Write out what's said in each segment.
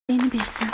Beni bersam.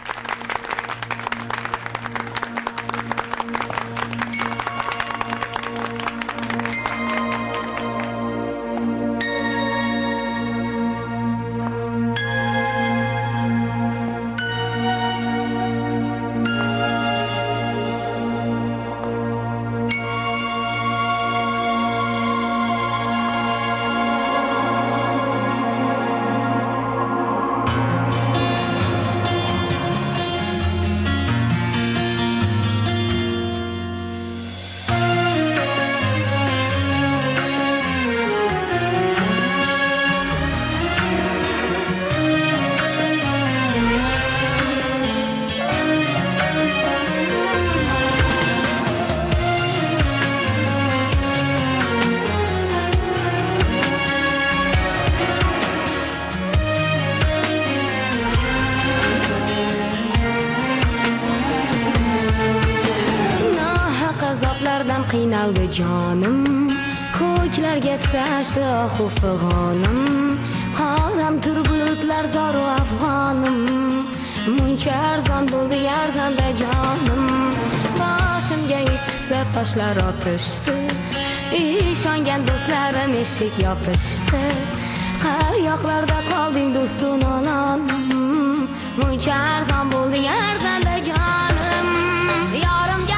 Qiynaldi jonim, ko'klarga tutashdi ohu fig'onim, qaramtir bulutlar zoru afg'onim, muncha arzon bo'ldi arzonda jonim, boshimga ish tushsa toshlar otishdi, ishongan do'stlarim eshik yopishdi, qayoqlarda qolding do'stum ononim, muncha arzon bo'ldi arzonda jonim, yorimga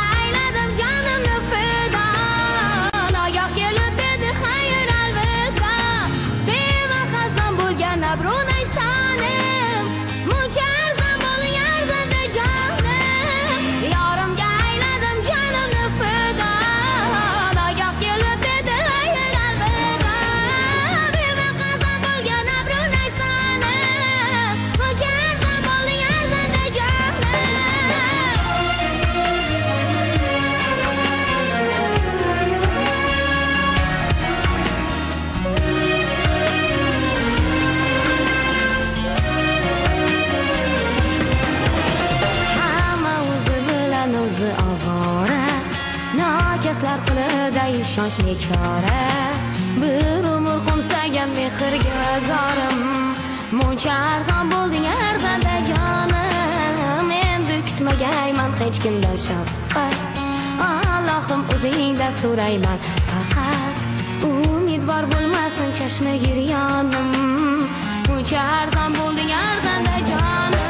ishonch nechora, bir umr qo'msagan mehrga zorim, muncha arzon bo'lding arzonda jonim, endi kutmagayman hech kimdan shafqat, Allohim o'zingdan so'rayman faqat, umidvor bo'lmasin chashma giryonim, muncha arzon bo'lding arzonda jonim.